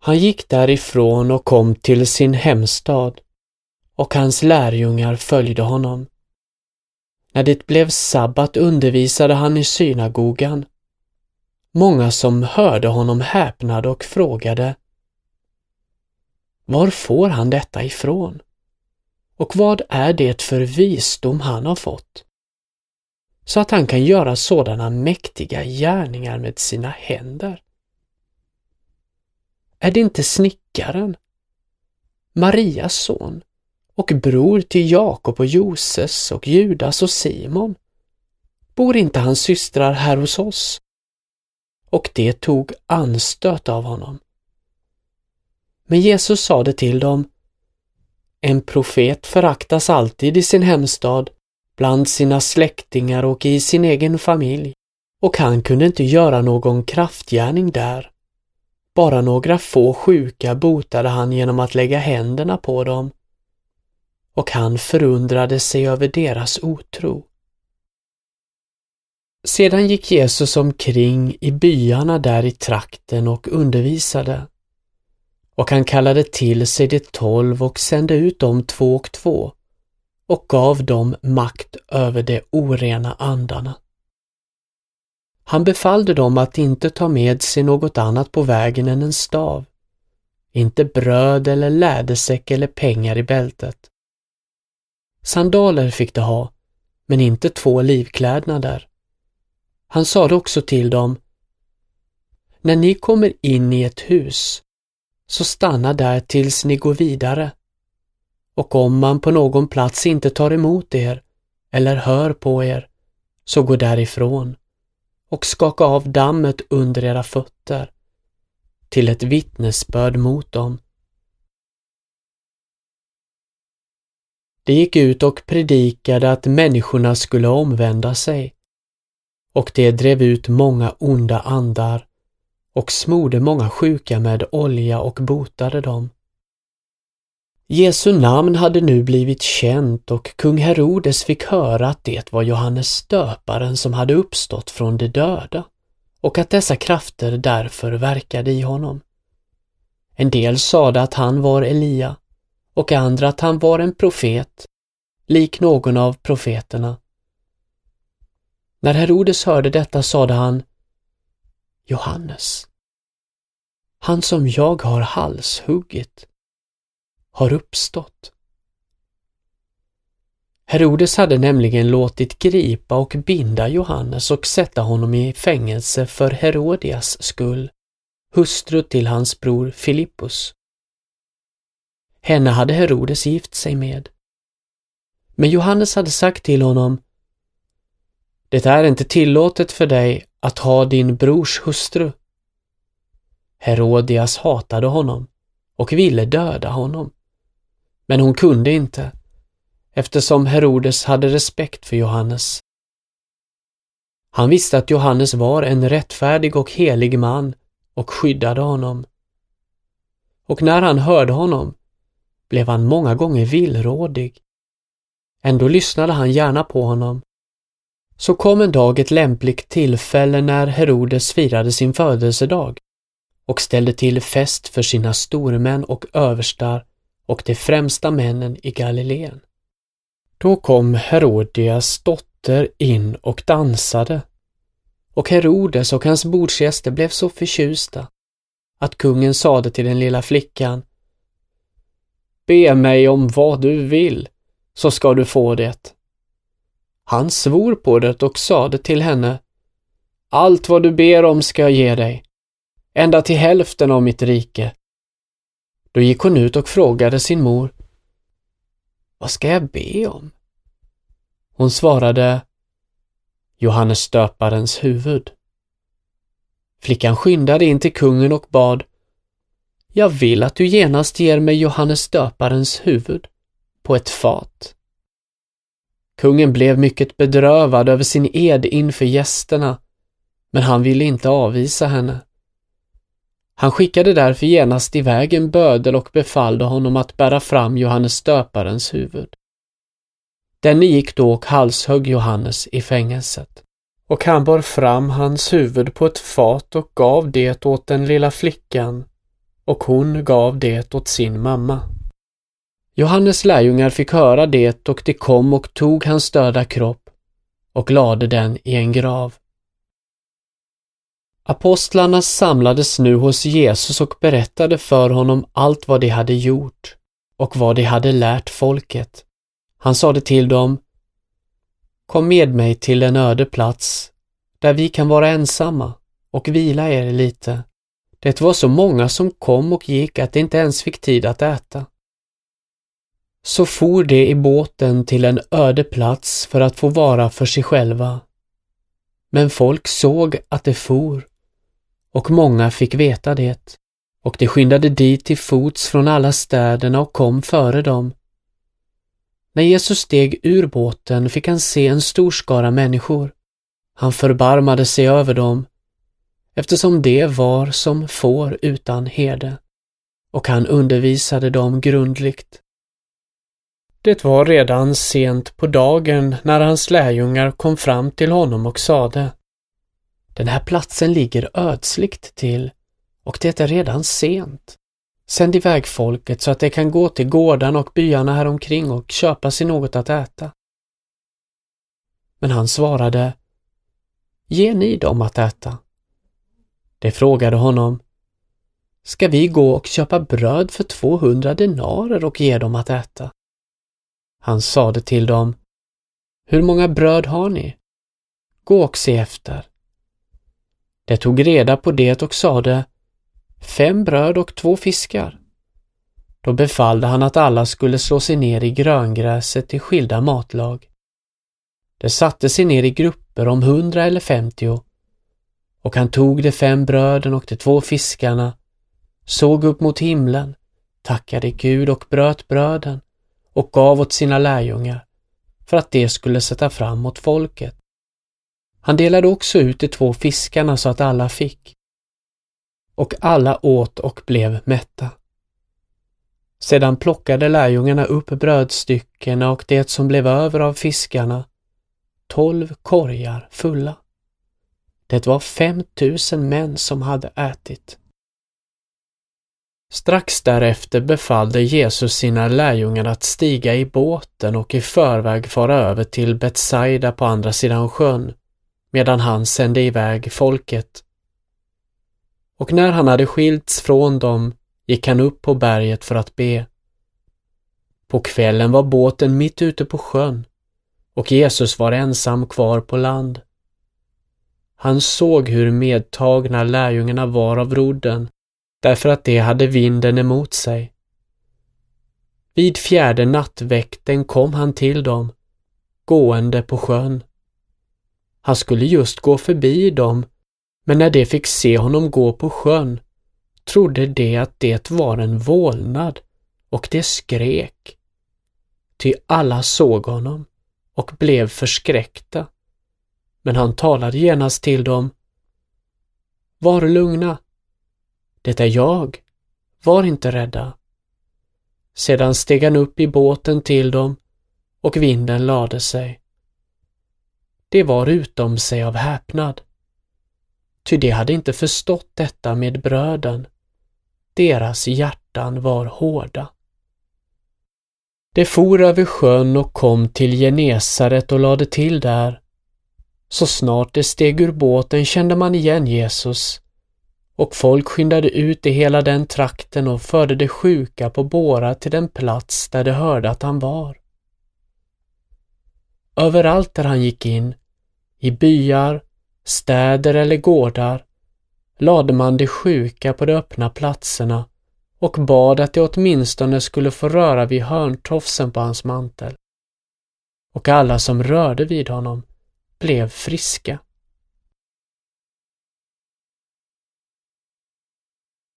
Han gick därifrån och kom till sin hemstad, och hans lärjungar följde honom. När det blev sabbat undervisade han i synagogan. Många som hörde honom häpnade och frågade: var får han detta ifrån? Och vad är det för visdom han har fått, så att han kan göra sådana mäktiga gärningar med sina händer? Är det inte snickaren, Marias son, och bror till Jakob och Joses och Judas och Simon? Bor inte hans systrar här hos oss? Och det tog anstöt av honom. Men Jesus sade till dem: en profet föraktas alltid i sin hemstad, bland sina släktingar och i sin egen familj, och han kunde inte göra någon kraftgärning där. Bara några få sjuka botade han genom att lägga händerna på dem, och han förundrade sig över deras otro. Sedan gick Jesus omkring i byarna där i trakten och undervisade. Och han kallade till sig de 12 och sände ut dem 2 och 2 och gav dem makt över de orena andarna. Han befallde dem att inte ta med sig något annat på vägen än en stav, inte bröd eller lädersäck eller pengar i bältet. Sandaler fick de ha, men inte 2 livklädnader. Han sade också till dem: när ni kommer in i ett hus, så stanna där tills ni går vidare. Och om man på någon plats inte tar emot er eller hör på er, så gå därifrån och skaka av dammet under era fötter till ett vittnesbörd mot dem. De gick ut och predikade att människorna skulle omvända sig, och det drev ut många onda andar och smorde många sjuka med olja och botade dem. Jesu namn hade nu blivit känt, och kung Herodes fick höra att det var Johannes döparen som hade uppstått från de döda, och att dessa krafter därför verkade i honom. En del sade att han var Elia, och andra att han var en profet, lik någon av profeterna. När Herodes hörde detta sade han: Johannes, han som jag har halshuggit, har uppstått. Herodes hade nämligen låtit gripa och binda Johannes och sätta honom i fängelse för Herodias skull, hustru till hans bror Filippus. Henne hade Herodes gift sig med. Men Johannes hade sagt till honom: det är inte tillåtet för dig att ha din brors hustru. Herodias hatade honom och ville döda honom, men hon kunde inte, eftersom Herodes hade respekt för Johannes. Han visste att Johannes var en rättfärdig och helig man och skyddade honom. Och när han hörde honom blev han många gånger villrådig. Ändå lyssnade han gärna på honom. Så kom en dag ett lämpligt tillfälle när Herodes firade sin födelsedag och ställde till fest för sina stormän och överstar och de främsta männen i Galileen. Då kom Herodias dotter in och dansade, och Herodes och hans bordsgäster blev så förtjusta att kungen sade till den lilla flickan: be mig om vad du vill, så ska du få det. Han svor på det och sade till henne: allt vad du ber om ska jag ge dig, ända till hälften av mitt rike. Då gick hon ut och frågade sin mor: vad ska jag be om? Hon svarade: Johannes döparens huvud. Flickan skyndade in till kungen och bad: jag vill att du genast ger mig Johannes döparens huvud på ett fat. Kungen blev mycket bedrövad över sin ed inför gästerna, men han ville inte avvisa henne. Han skickade därför genast iväg en bödel och befallde honom att bära fram Johannes döparens huvud. Denne gick då och halshögg Johannes i fängelset, och han bar fram hans huvud på ett fat och gav det åt den lilla flickan, och hon gav det åt sin mamma. Johannes lärjungar fick höra det och de kom och tog hans döda kropp och lade den i en grav. Apostlarna samlades nu hos Jesus och berättade för honom allt vad de hade gjort och vad de hade lärt folket. Han sade till dem: Kom med mig till en öde plats där vi kan vara ensamma och vila er lite. Det var så många som kom och gick att de inte ens fick tid att äta. Så for de i båten till en öde plats för att få vara för sig själva. Men folk såg att det for, och många fick veta det, och de skyndade dit till fots från alla städerna och kom före dem. När Jesus steg ur båten fick han se en stor skara människor. Han förbarmade sig över dem, eftersom det var som får utan herde, och han undervisade dem grundligt. Det var redan sent på dagen när hans lärjungar kom fram till honom och sade: Den här platsen ligger ödsligt till, och det är redan sent. Sänd iväg folket så att de kan gå till gårdarna och byarna här omkring och köpa sig något att äta. Men han svarade: Ge ni dem att äta. De frågade honom: Ska vi gå och köpa bröd för 200 denarer och ge dem att äta? Han sade till dem: Hur många bröd har ni? Gå och se efter. De tog reda på det och sade: 5 bröd och 2 fiskar. Då befallde han att alla skulle slå sig ner i gröngräset i skilda matlag. De satte sig ner i grupper om 100 eller 50, och han tog de 5 bröden och de 2 fiskarna, såg upp mot himlen, tackade Gud och bröt bröden och gav åt sina lärjungar för att de skulle sätta fram åt folket. Han delade också ut de 2 fiskarna så att alla fick. Och alla åt och blev mätta. Sedan plockade lärjungarna upp brödstyckena och det som blev över av fiskarna, 12 korgar fulla. Det var 5000 män som hade ätit. Strax därefter befallde Jesus sina lärjungar att stiga i båten och i förväg fara över till Betsaida på andra sidan sjön, medan han sände iväg folket. Och när han hade skilts från dem gick han upp på berget för att be. På kvällen var båten mitt ute på sjön, och Jesus var ensam kvar på land. Han såg hur medtagna lärjungarna var av rodden, därför att de hade vinden emot sig. Vid 4:e nattväkten kom han till dem, gående på sjön. Han skulle just gå förbi dem, men när de fick se honom gå på sjön trodde de att det var en vålnad, och de skrek. Ty alla såg honom och blev förskräckta. Men han talade genast till dem: Var lugna, det är jag, var inte rädda. Sedan steg han upp i båten till dem, och vinden lade sig. Det var utom sig av häpnad. Ty de hade inte förstått detta med bröden. Deras hjärtan var hårda. De for över sjön och kom till Genesaret och lade till där. Så snart de steg ur båten kände man igen Jesus, och folk skyndade ut i hela den trakten och förde de sjuka på bårar till den plats där de hörde att han var. Överallt där han gick in, i byar, städer eller gårdar, lade man de sjuka på de öppna platserna och bad att de åtminstone skulle få röra vid hörntofsen på hans mantel. Och alla som rörde vid honom blev friska.